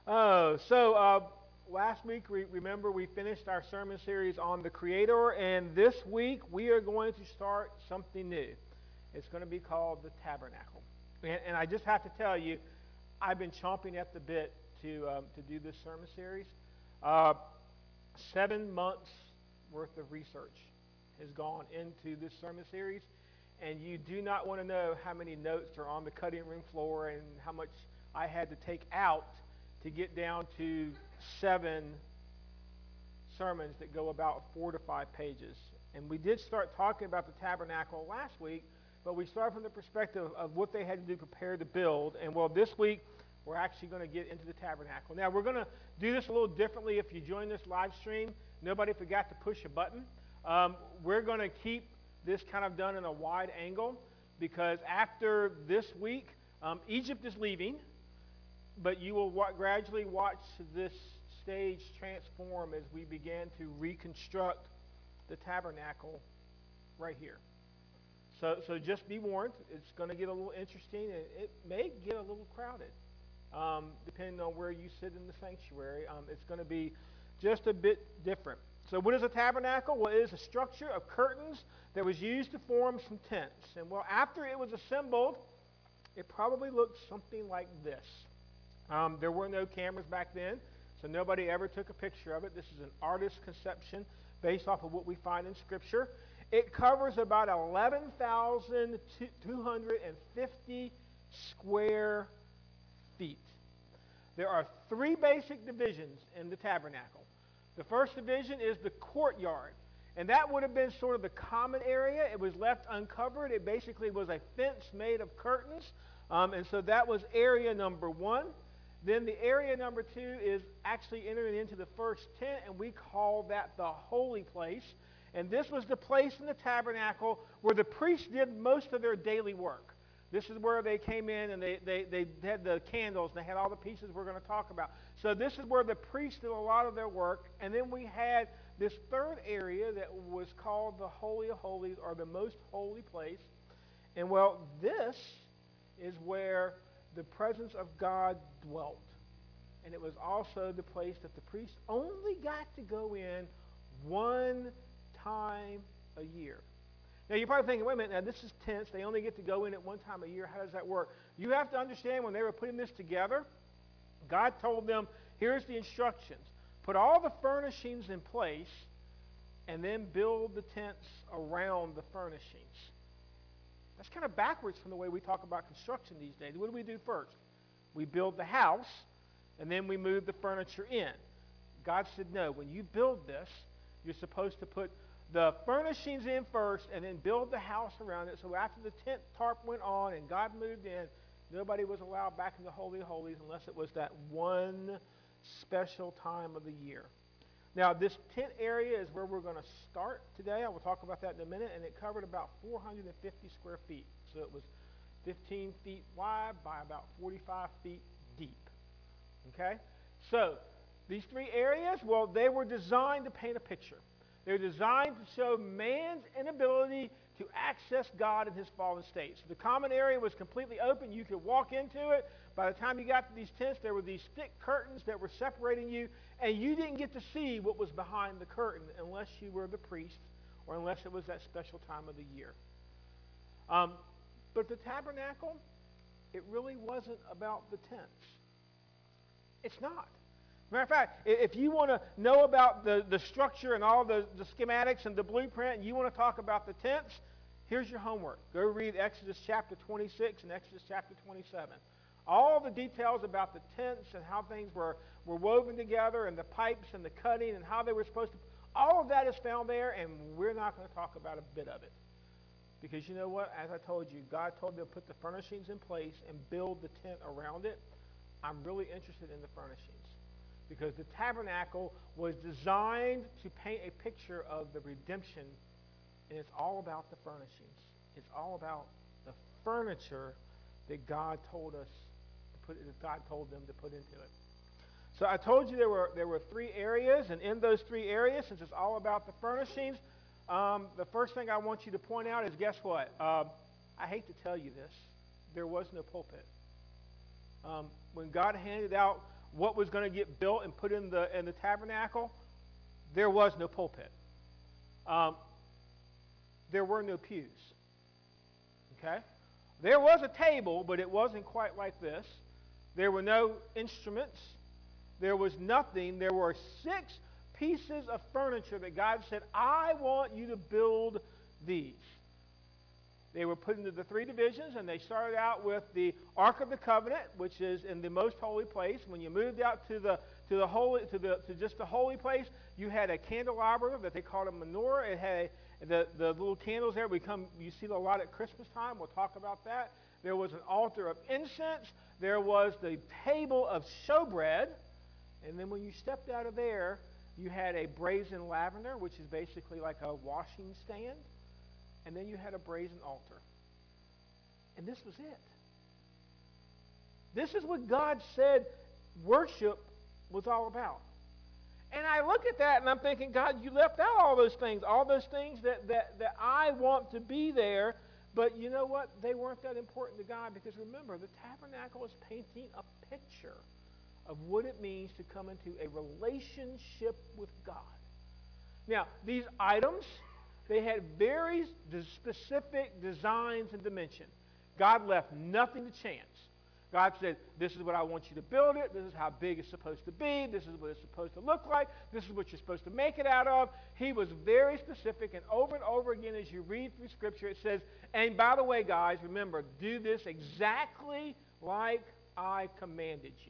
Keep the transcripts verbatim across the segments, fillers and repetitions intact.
Oh, so uh, last week, we, remember, we finished our sermon series on the Creator, and this week we are going to start something new. It's going to be called the Tabernacle. And, and I just have to tell you, I've been chomping at the bit to um, to do this sermon series. Uh, seven months worth of research has gone into this sermon series, and you do not want to know how many notes are on the cutting room floor and how much I had to take out to get down to seven sermons that go about four to five pages. And we did start talking about the tabernacle last week, but we started from the perspective of what they had to do to prepare to build. And well, this week, we're actually going to get into the tabernacle. Now, we're going to do this a little differently. If you join this live stream, nobody forgot to push a button. Um, we're going to keep this kind of done in a wide angle because after this week, um, Egypt is leaving. But you will wa- gradually watch this stage transform as we begin to reconstruct the tabernacle right here. So, so just be warned, it's going to get a little interesting, and it may get a little crowded, um, depending on where you sit in the sanctuary. Um, it's going to be just a bit different. So what is a tabernacle? Well, it is a structure of curtains that was used to form some tents. And well, after it was assembled, it probably looked something like this. Um, there were no cameras back then, so nobody ever took a picture of it. This is an artist's conception based off of what we find in Scripture. It covers about eleven thousand two hundred fifty square feet. There are three basic divisions in the tabernacle. The first division is the courtyard, and that would have been sort of the common area. It was left uncovered. It basically was a fence made of curtains, um, and so that was area number one. Then the area number two is actually entering into the first tent, and we call that the holy place. And this was the place in the tabernacle where the priests did most of their daily work. This is where they came in and they, they, they had the candles, and they had all the pieces we're going to talk about. So this is where the priests did a lot of their work. And then we had this third area that was called the Holy of Holies, or the most holy place. And well, this is where the presence of God dwelt. And it was also the place that the priests only got to go in one time a year. Now, you're probably thinking, wait a minute, now this is tense. They only get to go in at one time a year. How does that work? You have to understand, when they were putting this together, God told them, here's the instructions. Put all the furnishings in place, and then build the tents around the furnishings. That's kind of backwards from the way we talk about construction these days. What do we do first? We build the house, and then we move the furniture in. God said, no, when you build this, you're supposed to put the furnishings in first and then build the house around it. So after the tent tarp went on and God moved in, nobody was allowed back in the Holy of Holies unless it was that one special time of the year. Now, this tent area is where we're going to start today. I will talk about that in a minute. And it covered about four hundred fifty square feet. So it was fifteen feet wide by about forty-five feet deep. Okay? So these three areas, well, they were designed to paint a picture. They're designed to show man's inability to access God in his fallen state. So the common area was completely open. You could walk into it. By the time you got to these tents, there were these thick curtains that were separating you, and you didn't get to see what was behind the curtain unless you were the priest or unless it was that special time of the year. Um, but the tabernacle, it really wasn't about the tents. It's not. Matter of fact, if you want to know about the, the structure and all the, the schematics and the blueprint, and you want to talk about the tents, here's your homework. Go read Exodus chapter twenty-six and Exodus chapter twenty-seven. All the details about the tents and how things were, were woven together, and the pipes and the cutting and how they were supposed to, all of that is found there, and we're not going to talk about a bit of it. Because you know what? As I told you, God told them to put the furnishings in place and build the tent around it. I'm really interested in the furnishings, because the tabernacle was designed to paint a picture of the redemption, and it's all about the furnishings. It's all about the furniture that God told us to put, that God told them to put into it. So I told you there were there were three areas, and in those three areas, since it's all about the furnishings, um, the first thing I want you to point out is, guess what? Um, I hate to tell you this, there was no pulpit. Um, when God handed out what was going to get built and put in the in the tabernacle, there was no pulpit. Um, there were no pews. Okay? There was a table, but it wasn't quite like this. There were no instruments. There was nothing. There were six pieces of furniture that God said, I want you to build these. They were put into the three divisions, and they started out with the Ark of the Covenant, which is in the most holy place. When you moved out to the to the holy to the to just the holy place, you had a candelabra that they called a menorah. It had the the little candles there. We come you see a lot at Christmas time. We'll talk about that. There was an altar of incense. There was the table of showbread, and then when you stepped out of there, you had a brazen lavender, which is basically like a washing stand. And then you had a brazen altar. And this was it. This is what God said worship was all about. And I look at that and I'm thinking, God, you left out all those things, all those things that, that, that I want to be there. But you know what? They weren't that important to God, because remember, the tabernacle is painting a picture of what it means to come into a relationship with God. Now, these items, they had very specific designs and dimension. God left nothing to chance. God said, this is what I want you to build it. This is how big it's supposed to be. This is what it's supposed to look like. This is what you're supposed to make it out of. He was very specific, and over and over again as you read through Scripture, it says, and by the way, guys, remember, do this exactly like I commanded you.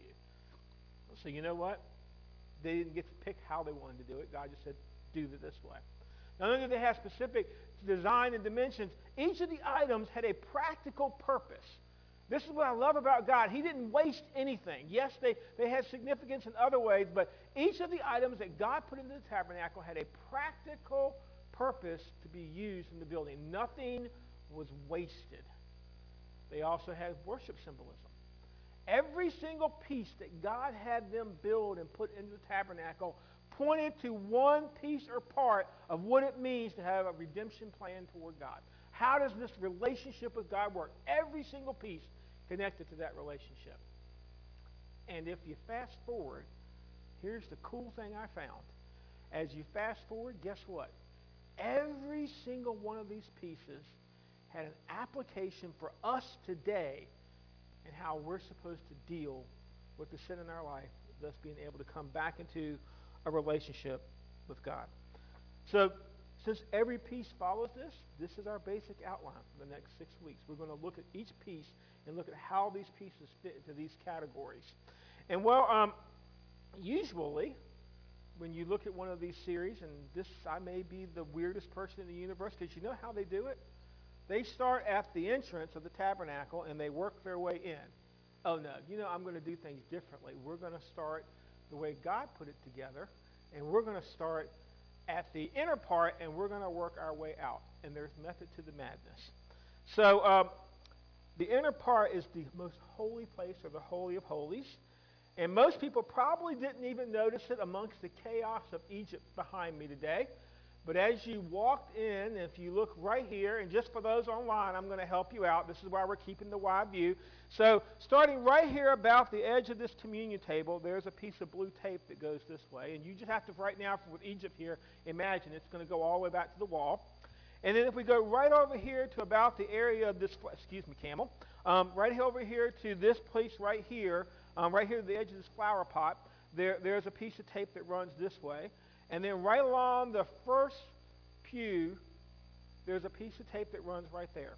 So you know what? They didn't get to pick how they wanted to do it. God just said, do it this way. Not only did they have specific design and dimensions, each of the items had a practical purpose. This is what I love about God. He didn't waste anything. Yes, they, they had significance in other ways, but each of the items that God put into the tabernacle had a practical purpose to be used in the building. Nothing was wasted. They also had worship symbolism. Every single piece that God had them build and put into the tabernacle pointed to one piece or part of what it means to have a redemption plan toward God. How does this relationship with God work? Every single piece connected to that relationship. And if you fast forward, here's the cool thing I found. As you fast forward, guess what? Every single one of these pieces had an application for us today and how we're supposed to deal with the sin in our life, thus being able to come back into a relationship with God. So, since every piece follows this, this is our basic outline for the next six weeks. We're going to look at each piece and look at how these pieces fit into these categories. And well, um, usually, when you look at one of these series, and this, I may be the weirdest person in the universe, because you know how they do it? They start at the entrance of the tabernacle and they work their way in. Oh no, you know, I'm going to do things differently. We're going to start the way God put it together, and we're going to start at the inner part, and we're going to work our way out. And there's method to the madness. So um, the inner part is the most holy place, or the Holy of Holies. And most people probably didn't even notice it amongst the chaos of Egypt behind me today. But as you walked in, if you look right here, and just for those online, I'm going to help you out. This is why we're keeping the wide view. So starting right here about the edge of this communion table, there's a piece of blue tape that goes this way. And you just have to, right now, with Egypt here, imagine it's going to go all the way back to the wall. And then if we go right over here to about the area of this, excuse me, camel, um, right over here to this place right here, um, right here to the edge of this flower pot, there, there's a piece of tape that runs this way. And then right along the first pew, there's a piece of tape that runs right there.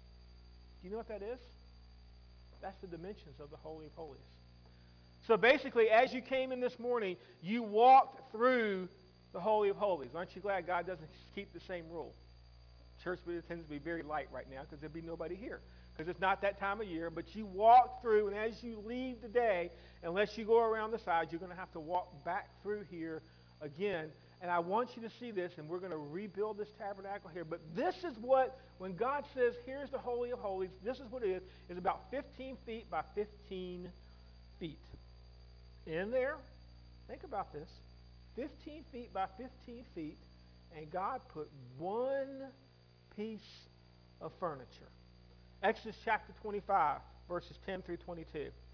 Do you know what that is? That's the dimensions of the Holy of Holies. So basically, as you came in this morning, you walked through the Holy of Holies. Aren't you glad God doesn't keep the same rule? Church tends to be very light right now because there'd be nobody here, because it's not that time of year. But you walk through, and as you leave today, unless you go around the side, you're going to have to walk back through here again. And I want you to see this, and we're going to rebuild this tabernacle here. But this is what, when God says, here's the Holy of Holies, this is what it is. It's about fifteen feet by fifteen feet. In there, think about this, fifteen feet by fifteen feet, and God put one piece of furniture. Exodus chapter twenty-five, verses ten through twenty-two.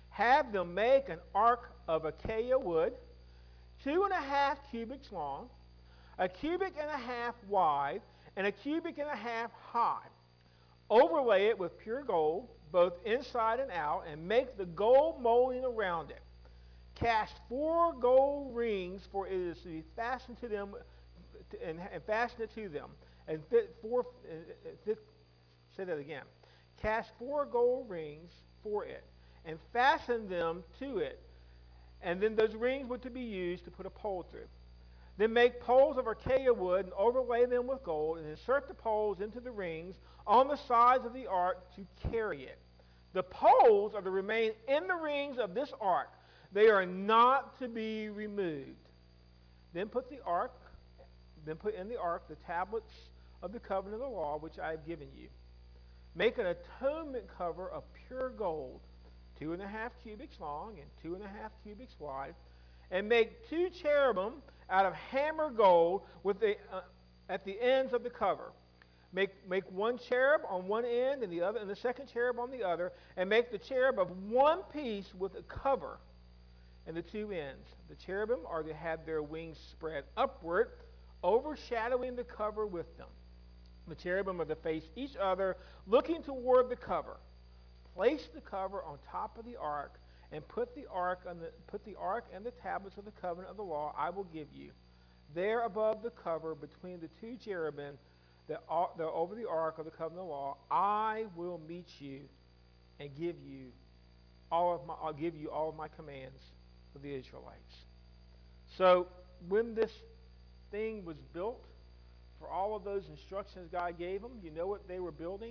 Have them make an ark of acacia wood, two and a half cubits long, a cubit and a half wide, and a cubit and a half high. Overlay it with pure gold, both inside and out, and make the gold molding around it. Cast four gold rings, for it is to be fastened to them, and, and fasten it to them, and fit four. And fit, say that again. Cast four gold rings for it, and fasten them to it, and then those rings were to be used to put a pole through. Then make poles of acacia wood and overlay them with gold, and insert the poles into the rings on the sides of the ark to carry it. The poles are to remain in the rings of this ark. They are not to be removed. Then put the ark, then put in the ark the tablets of the covenant of the law which I have given you. Make an atonement cover of pure gold, two and a half cubits long and two and a half cubits wide, and make two cherubim out of hammer gold with the, uh, at the ends of the cover. Make, make one cherub on one end and the other, and the second cherub on the other, and make the cherub of one piece with a cover and the two ends. The cherubim are to have their wings spread upward, overshadowing the cover with them. The cherubim are to face each other, looking toward the cover. Place the cover on top of the ark, and put the ark on the put the ark and the tablets of the covenant of the law I will give you. There above the cover, between the two cherubim that are, that are over the ark of the covenant of the law, I will meet you and give you all of my I'll give you all of my commands for the Israelites. So when this thing was built, for all of those instructions God gave them, you know what they were building?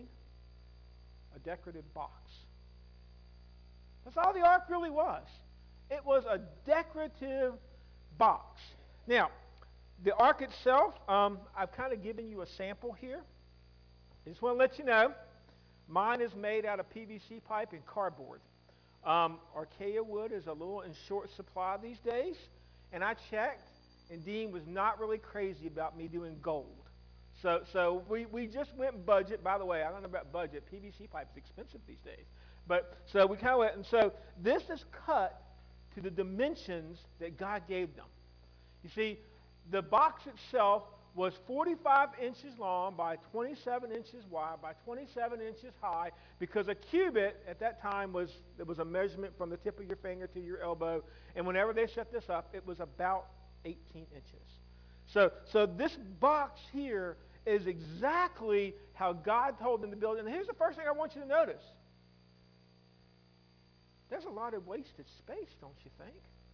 A decorative box. That's all the ark really was. It was a decorative box. Now, the ark itself, um, I've kind of given you a sample here. I just want to let you know, mine is made out of P V C pipe and cardboard. Um, acacia wood is a little in short supply these days, and I checked, and Dean was not really crazy about me doing gold. So, so we, we just went budget. By the way, I don't know about budget. P V C pipe is expensive these days. But so we kind of went, and so this is cut to the dimensions that God gave them. You see, the box itself was forty-five inches long by twenty-seven inches wide by twenty-seven inches high, because a cubit at that time was, it was a measurement from the tip of your finger to your elbow, and whenever they set this up, it was about eighteen inches. So, so this box here is exactly how God told them to build it. And here's the first thing I want you to notice. There's a lot of wasted space, don't you think?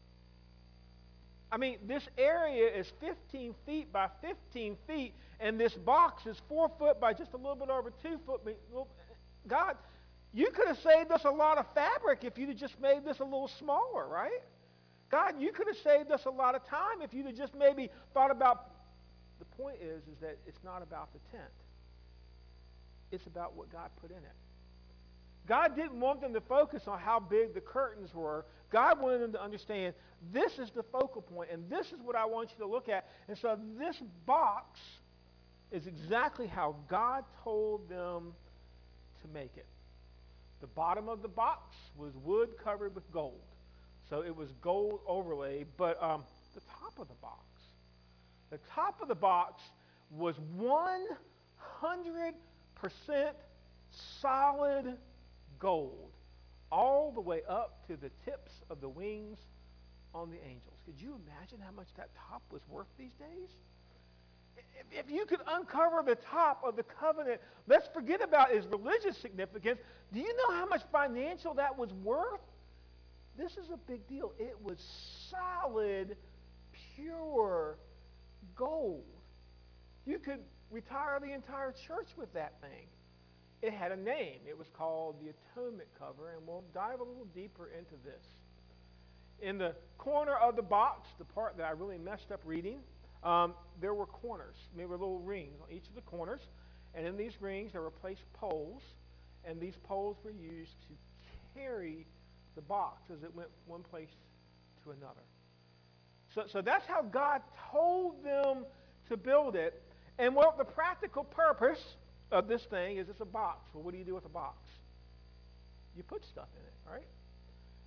I mean, this area is fifteen feet by fifteen feet, and this box is four foot by just a little bit over two foot. God, you could have saved us a lot of fabric if you'd have just made this a little smaller, right? God, you could have saved us a lot of time if you'd have just maybe thought about. The point is, is that it's not about the tent. It's about what God put in it. God didn't want them to focus on how big the curtains were. God wanted them to understand, this is the focal point, and this is what I want you to look at. And so this box is exactly how God told them to make it. The bottom of the box was wood covered with gold. So it was gold overlay, but um, the top of the box, the top of the box was one hundred percent solid gold, all the way up to the tips of the wings on the angels. Could you imagine how much that top was worth these days? If, if you could uncover the top of the covenant, let's forget about its religious significance. Do you know how much financial that was worth? This is a big deal. It was solid, pure gold. You could retire the entire church with that thing. It had a name. It was called the atonement cover, and we'll dive a little deeper into this. In the corner of the box, the part that I really messed up reading, um, there were corners. There were little rings on each of the corners, and in these rings there were placed poles, and these poles were used to carry the box as it went one place to another. So, so that's how God told them to build it. And well, the practical purpose of this thing is it's a box. Well, what do you do with a box? You put stuff in it, right?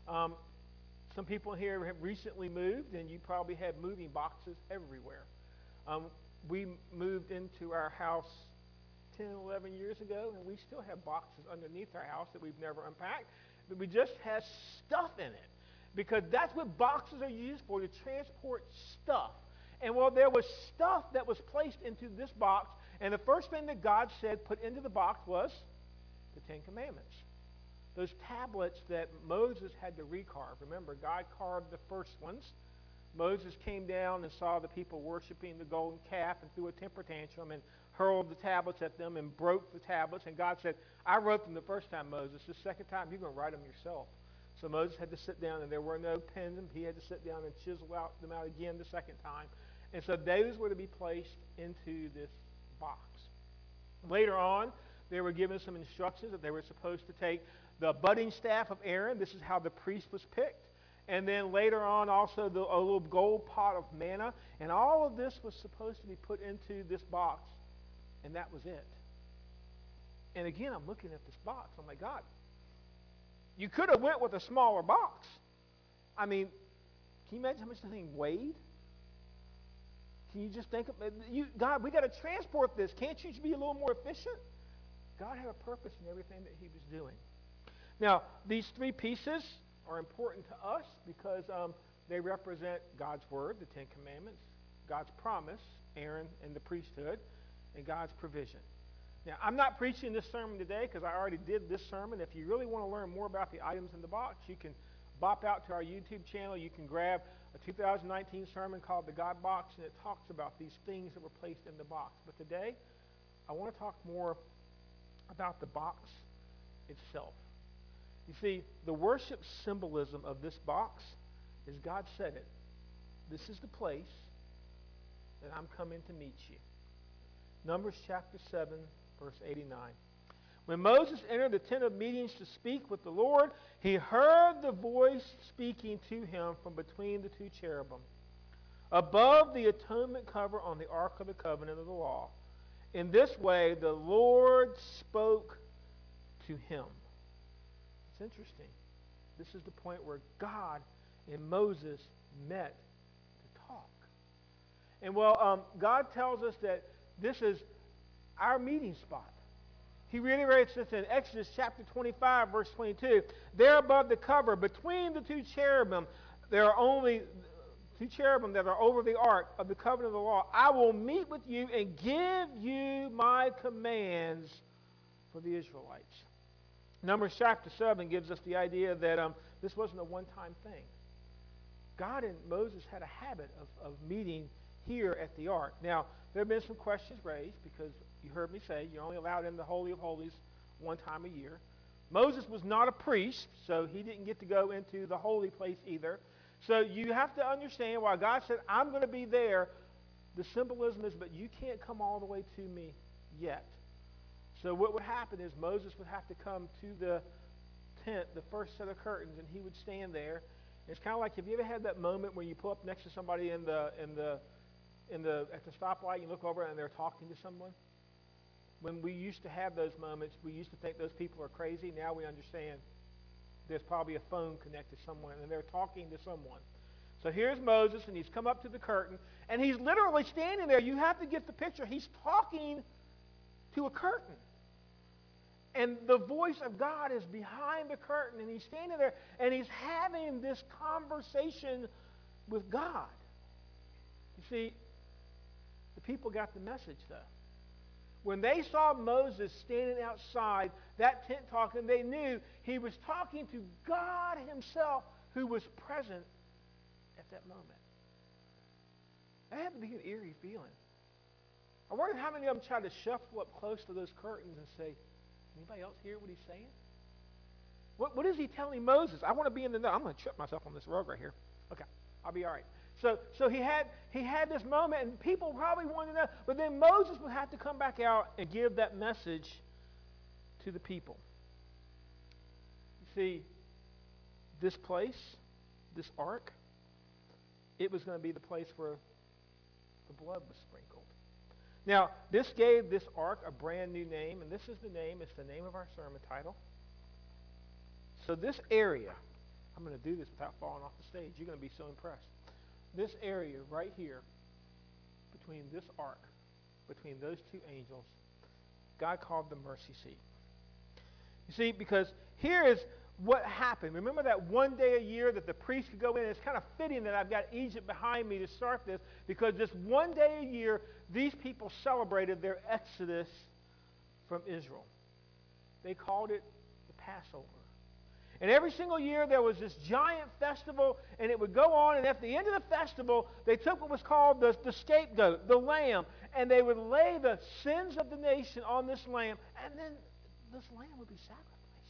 Um, some people here have recently moved, and you probably have moving boxes everywhere. Um, we moved into our house ten, eleven years ago, and we still have boxes underneath our house that we've never unpacked, but we just have stuff in it because that's what boxes are used for, to transport stuff. And well, there was stuff that was placed into this box, and the first thing that God said put into the box was the Ten Commandments. Those tablets that Moses had to recarve. Remember, God carved the first ones. Moses came down and saw the people worshiping the golden calf and threw a temper tantrum and hurled the tablets at them and broke the tablets. And God said, I wrote them the first time, Moses. The second time, you're going to write them yourself. So Moses had to sit down, and there were no pens, and he had to sit down and chisel out them out again the second time. And so those were to be placed into this box. Later on, they were given some instructions that they were supposed to take the budding staff of Aaron. This is how the priest was picked. And then later on, also the, a little gold pot of manna. And all of this was supposed to be put into this box. And that was it. And again, I'm looking at this box. I'm like, God, you could have went with a smaller box. I mean, can you imagine how much the thing weighed? Can you just think of you, God, we got to transport this. Can't you be a little more efficient? God had a purpose in everything that he was doing. Now, these three pieces are important to us because um, they represent God's word, the Ten Commandments, God's promise, Aaron and the priesthood, and God's provision. Now, I'm not preaching this sermon today because I already did this sermon. If you really want to learn more about the items in the box, you can bop out to our YouTube channel. You can grab a two thousand nineteen sermon called The God Box, and it talks about these things that were placed in the box. But today, I want to talk more about the box itself. You see, the worship symbolism of this box is God said it. This is the place that I'm coming to meet you. Numbers chapter seven, verse eighty-nine. When Moses entered the tent of meetings to speak with the Lord, he heard the voice speaking to him from between the two cherubim, above the atonement cover on the Ark of the Covenant of the law. In this way, the Lord spoke to him. It's interesting. This is the point where God and Moses met to talk. And well, um, God tells us that this is our meeting spot. He reiterates this in Exodus chapter twenty-five, verse twenty-two. There above the cover, between the two cherubim, there are only two cherubim that are over the ark of the covenant of the law. I will meet with you and give you my commands for the Israelites. Numbers chapter seven gives us the idea that um, this wasn't a one-time thing. God and Moses had a habit of, of meeting here at the ark. Now, there have been some questions raised because you heard me say you're only allowed in the Holy of Holies one time a year. Moses was not a priest, so he didn't get to go into the holy place either. So you have to understand why God said, I'm going to be there. The symbolism is, but you can't come all the way to me yet. So what would happen is Moses would have to come to the tent, the first set of curtains, and he would stand there. It's kind of like, have you ever had that moment where you pull up next to somebody in the in the in the at the stoplight, you look over and they're talking to someone? When we used to have those moments, we used to think those people are crazy. Now we understand there's probably a phone connected somewhere, and they're talking to someone. So here's Moses, and he's come up to the curtain, and he's literally standing there. You have to get the picture. He's talking to a curtain. And the voice of God is behind the curtain, and he's standing there, and he's having this conversation with God. You see, the people got the message, though. When they saw Moses standing outside that tent talking, they knew he was talking to God himself, who was present at that moment. That had to be an eerie feeling. I wonder how many of them tried to shuffle up close to those curtains and say, anybody else hear what he's saying? What, what is he telling Moses? I want to be in the know. I'm going to trip myself on this rug right here. Okay, I'll be all right. So, so he had he had this moment, and people probably wanted to know. But then Moses would have to come back out and give that message to the people. You see, this place, this ark, it was going to be the place where the blood was sprinkled. Now, this gave this ark a brand new name, and this is the name, it's the name of our sermon title. So this area I'm going to do this without falling off the stage. You're going to be so impressed. This area right here, between this ark, between those two angels, God called the mercy seat. You see, because here is what happened. Remember that one day a year that the priest could go in? It's kind of fitting that I've got Egypt behind me to start this, because this one day a year, these people celebrated their exodus from Israel. They called it the Passover. And every single year there was this giant festival, and it would go on, and at the end of the festival, they took what was called the, the scapegoat, the lamb, and they would lay the sins of the nation on this lamb, and then this lamb would be sacrificed.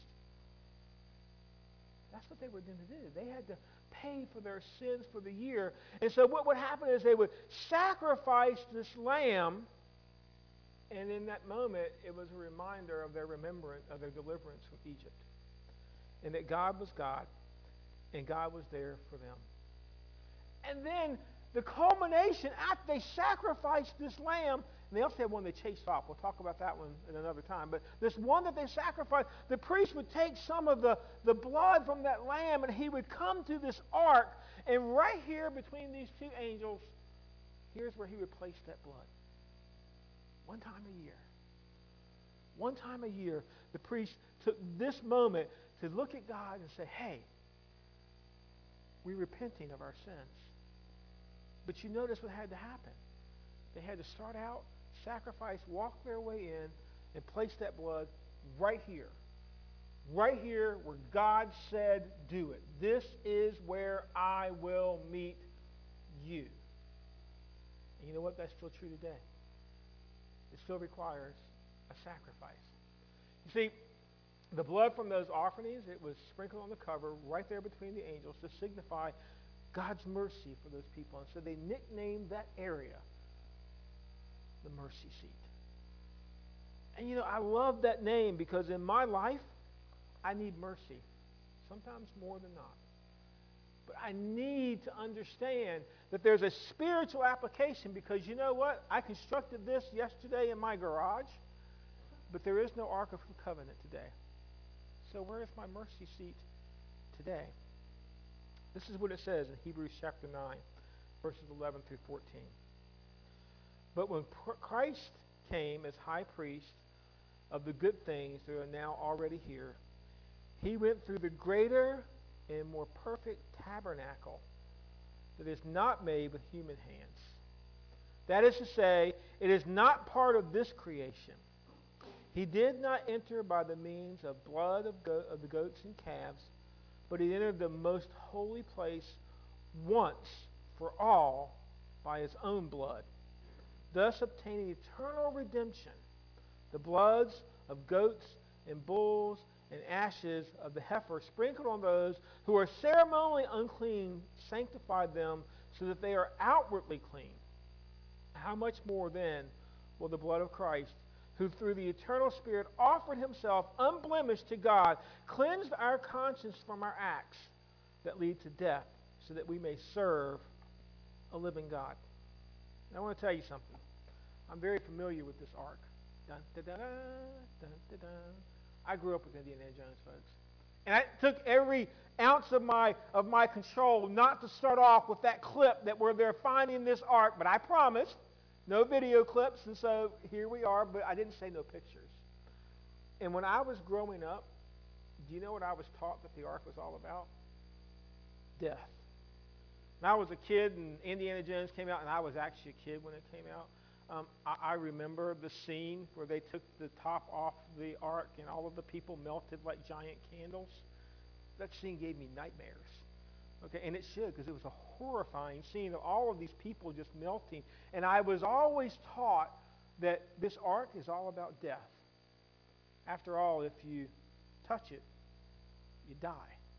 That's what they were going to do. They had to pay for their sins for the year. And so what would happen is they would sacrifice this lamb, and in that moment, it was a reminder of their remembrance, of their deliverance from Egypt. And that God was God, and God was there for them. And then the culmination, after they sacrificed this lamb, and they also had one they chased off. We'll talk about that one at another time. But this one that they sacrificed, the priest would take some of the, the blood from that lamb, and he would come to this ark, and right here between these two angels, here's where he would place that blood. One time a year. One time a year, the priest took this moment to look at God and say, hey, we're repenting of our sins. But you notice what had to happen. They had to start out, sacrifice, walk their way in, and place that blood right here. Right here where God said, do it. This is where I will meet you. And you know what? That's still true today. It still requires a sacrifice. You see, the blood from those offerings, it was sprinkled on the cover right there between the angels to signify God's mercy for those people. And so they nicknamed that area the mercy seat. And you know, I love that name because in my life, I need mercy. Sometimes more than not. But I need to understand that there's a spiritual application, because you know what? I constructed this yesterday in my garage, but there is no Ark of the Covenant today. So where is my mercy seat today? This is what it says in Hebrews chapter nine, verses eleven through fourteen. But when Christ came as high priest of the good things that are now already here, he went through the greater and more perfect tabernacle that is not made with human hands. That is to say, it is not part of this creation. He did not enter by the means of blood of, go- of the goats and calves, but he entered the most holy place once for all by his own blood, thus obtaining eternal redemption. The bloods of goats and bulls and ashes of the heifer sprinkled on those who are ceremonially unclean sanctified them so that they are outwardly clean. How much more then will the blood of Christ, who through the eternal Spirit offered himself unblemished to God, cleanse our conscience from our acts that lead to death, so that we may serve a living God. And I want to tell you something. I'm very familiar with this ark. Dun, dun, dun, dun, dun, dun. I grew up with Indiana Jones, folks. And I took every ounce of my of my control not to start off with that clip that where they're finding this ark, but I promised no video clips, and so here we are, but I didn't say no pictures. And when I was growing up, do you know what I was taught that the ark was all about? Death. When I was a kid and Indiana Jones came out, and I was actually a kid when it came out, um, I, I remember the scene where they took the top off the ark and all of the people melted like giant candles. That scene gave me nightmares. Okay, and it should, because it was a horrifying scene of all of these people just melting. And I was always taught that this ark is all about death. After all, if you touch it, you die.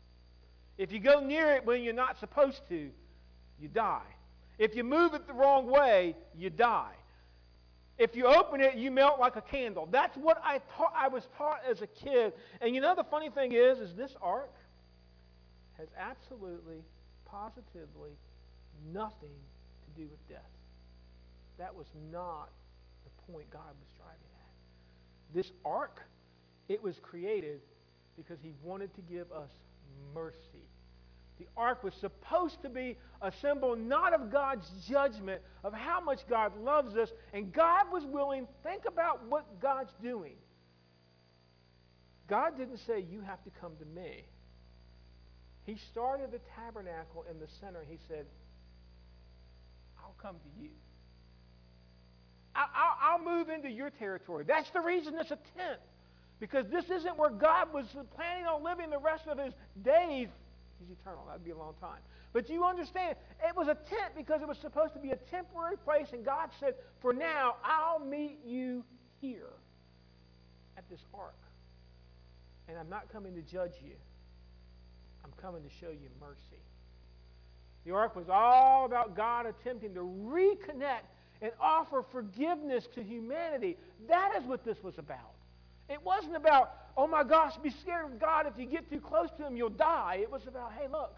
If you go near it when you're not supposed to, you die. If you move it the wrong way, you die. If you open it, you melt like a candle. That's what I taught. I was taught as a kid. And you know the funny thing is, is this ark has absolutely, positively nothing to do with death. That was not the point God was driving at. This ark, it was created because he wanted to give us mercy. The ark was supposed to be a symbol not of God's judgment, of how much God loves us, and God was willing. Think about what God's doing. God didn't say, you have to come to me. He started the tabernacle in the center. He said, I'll come to you. I'll, I'll move into your territory. That's the reason it's a tent. Because this isn't where God was planning on living the rest of his days. He's eternal. That would be a long time. But you understand, it was a tent because it was supposed to be a temporary place. And God said, for now, I'll meet you here at this ark. And I'm not coming to judge you. I'm coming to show you mercy. The ark was all about God attempting to reconnect and offer forgiveness to humanity. That is what this was about. It wasn't about, oh my gosh, be scared of God. If you get too close to him, you'll die. It was about, hey, look,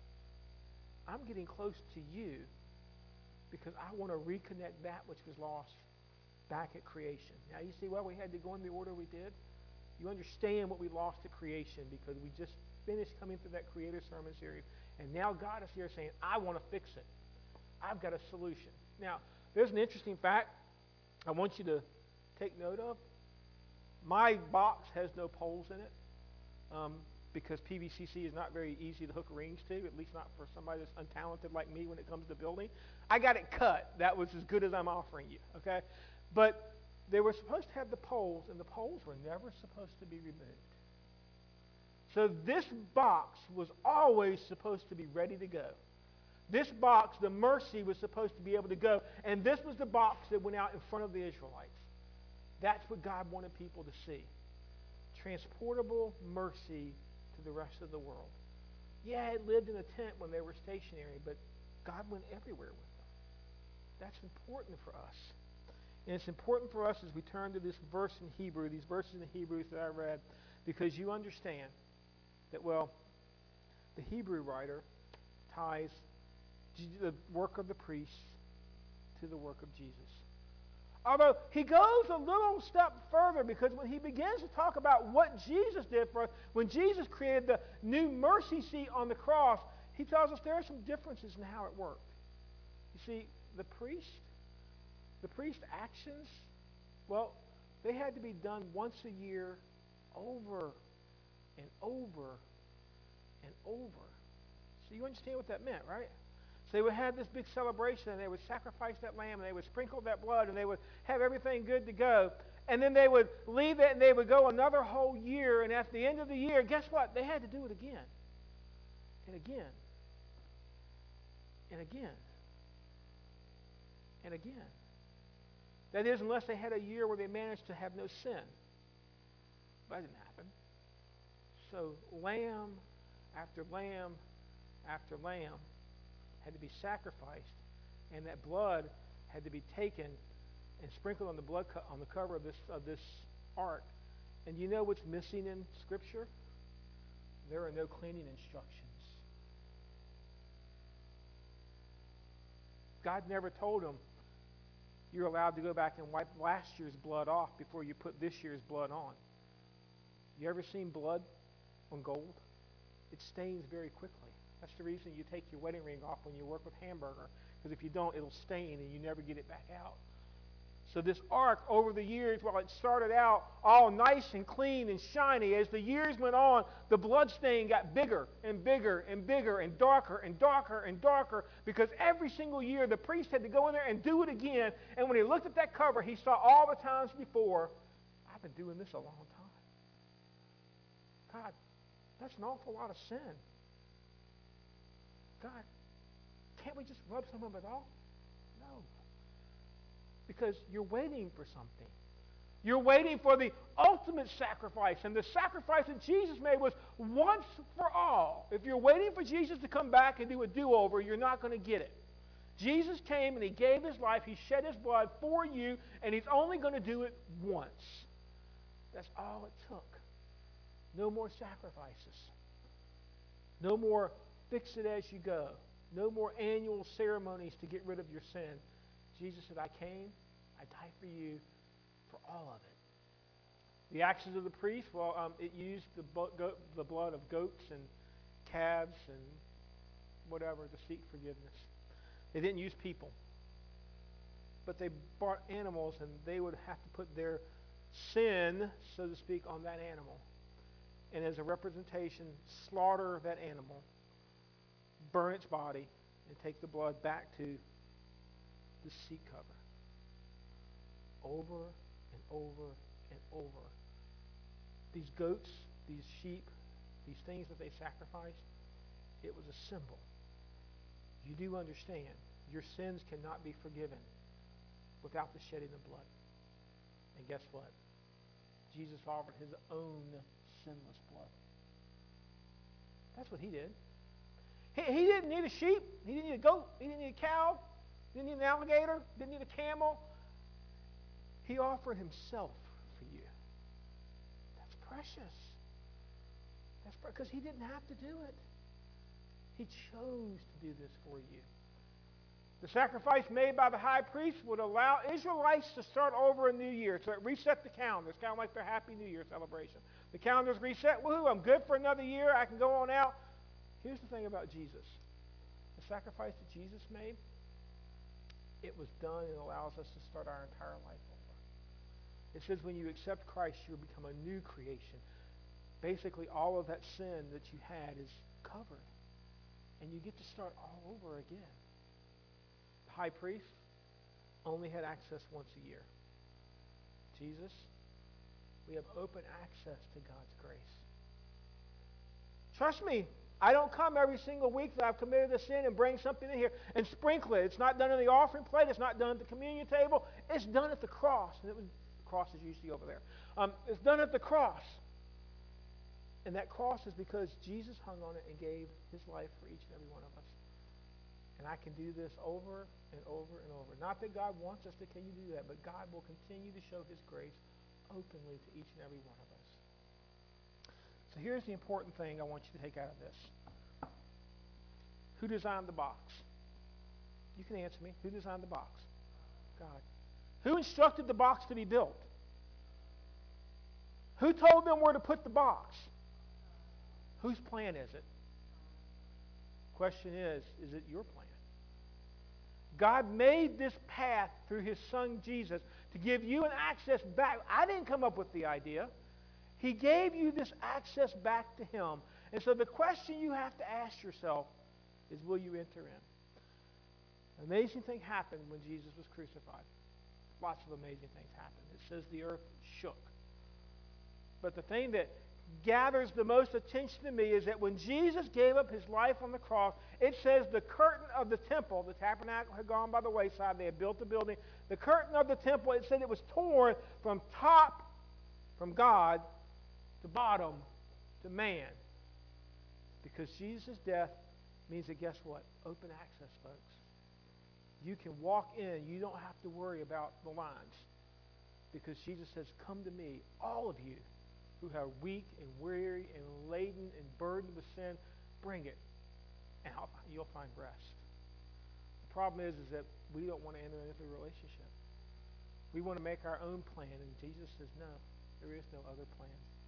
I'm getting close to you because I want to reconnect that which was lost back at creation. Now, you see why we had to go in the order we did? You understand what we lost at creation because we just finished coming through that Creator Sermon series. And now God is here saying, I want to fix it. I've got a solution. Now, there's an interesting fact I want you to take note of. My box has no poles in it um, because P V C C is not very easy to hook rings to, at least not for somebody that's untalented like me when it comes to building. I got it cut. That was as good as I'm offering you, okay? But they were supposed to have the poles, and the poles were never supposed to be removed. So this box was always supposed to be ready to go. This box, the mercy, was supposed to be able to go, and this was the box that went out in front of the Israelites. That's what God wanted people to see. Transportable mercy to the rest of the world. Yeah, it lived in a tent when they were stationary, but God went everywhere with them. That's important for us. And it's important for us as we turn to this verse in Hebrew, these verses in Hebrews that I read, because you understand that, well, the Hebrew writer ties the work of the priest to the work of Jesus. Although he goes a little step further, because when he begins to talk about what Jesus did for us, when Jesus created the new mercy seat on the cross, he tells us there are some differences in how it worked. You see, the priest, the priest actions, well, they had to be done once a year over and over and over. So you understand what that meant, right? So they would have this big celebration, and they would sacrifice that lamb, and they would sprinkle that blood, and they would have everything good to go. And then they would leave it, and they would go another whole year, and at the end of the year, guess what? They had to do it again, and again, and again, and again. That is, unless they had a year where they managed to have no sin. But that didn't happen. So lamb after lamb after lamb had to be sacrificed, and that blood had to be taken and sprinkled on the blood co- on the cover of this of this ark. And you know what's missing in Scripture? There are no cleaning instructions. God never told them you're allowed to go back and wipe last year's blood off before you put this year's blood on. You ever seen blood on gold? It stains very quickly. That's the reason you take your wedding ring off when you work with hamburger, because if you don't, it'll stain and you never get it back out. So this ark, over the years, while it started out all nice and clean and shiny, as the years went on, the blood stain got bigger and bigger and bigger and darker and darker and darker, because every single year the priest had to go in there and do it again. And when he looked at that cover, he saw all the times before, I've been doing this a long time. God, that's an awful lot of sin. God, can't we just rub some of it off? No. Because you're waiting for something. You're waiting for the ultimate sacrifice. And the sacrifice that Jesus made was once for all. If you're waiting for Jesus to come back and do a do-over, you're not going to get it. Jesus came and he gave his life. He shed his blood for you, and he's only going to do it once. That's all it took. No more sacrifices. No more fix it as you go. No more annual ceremonies to get rid of your sin. Jesus said, I came, I died for you, for all of it. The actions of the priest, well, um, it used the, bo- go- the blood of goats and calves and whatever to seek forgiveness. They didn't use people. But they brought animals, and they would have to put their sin, so to speak, on that animal. And as a representation, slaughter that animal, burn its body, and take the blood back to the seat cover. Over and over and over. These goats, these sheep, these things that they sacrificed, it was a symbol. You do understand, your sins cannot be forgiven without the shedding of blood. And guess what? Jesus offered his own sinless blood. That's what he did. He, he didn't need a sheep. He didn't need a goat. He didn't need a cow. He didn't need an alligator. He didn't need a camel. He offered himself for you. That's precious. That's because he didn't have to do it. He chose to do this for you. The sacrifice made by the high priest would allow Israelites to start over a new year. So it reset the calendar. It's kind of like their Happy New Year celebration. The calendar's reset. Woohoo, I'm good for another year. I can go on out. Here's the thing about Jesus. The sacrifice that Jesus made, it was done and allows us to start our entire life over. It says when you accept Christ, you become a new creation. Basically, all of that sin that you had is covered. And you get to start all over again. The high priest only had access once a year. Jesus, we have open access to God's grace. Trust me, I don't come every single week that I've committed a sin and bring something in here and sprinkle it. It's not done on the offering plate. It's not done at the communion table. It's done at the cross. And it was, the cross is usually over there. Um, it's done at the cross. And that cross is because Jesus hung on it and gave his life for each and every one of us. And I can do this over and over and over. Not that God wants us to continue to do that, but God will continue to show his grace openly to each and every one of us. So here's the important thing I want you to take out of this. Who designed the box? You can answer me. Who designed the box? God. Who instructed the box to be built? Who told them where to put the box? Whose plan is it? Question is, is it your plan? God made this path through his son Jesus to give you an access back. I didn't come up with the idea. He gave you this access back to him. And so the question you have to ask yourself is, will you enter in? An amazing thing happened when Jesus was crucified. Lots of amazing things happened. It says the earth shook. But the thing that gathers the most attention to me is that when Jesus gave up his life on the cross, it says the curtain of the temple, the tabernacle had gone by the wayside, they had built the building. The curtain of the temple, it said it was torn from top, from God, to bottom, to man. Because Jesus' death means that, guess what? Open access, folks. You can walk in. You don't have to worry about the lines. Because Jesus says, come to me, all of you who are weak and weary and laden and burdened with sin, bring it, and I'll, you'll find rest. The problem is, is that we don't want to enter into a relationship. We want to make our own plan, and Jesus says, no, there is no other plan.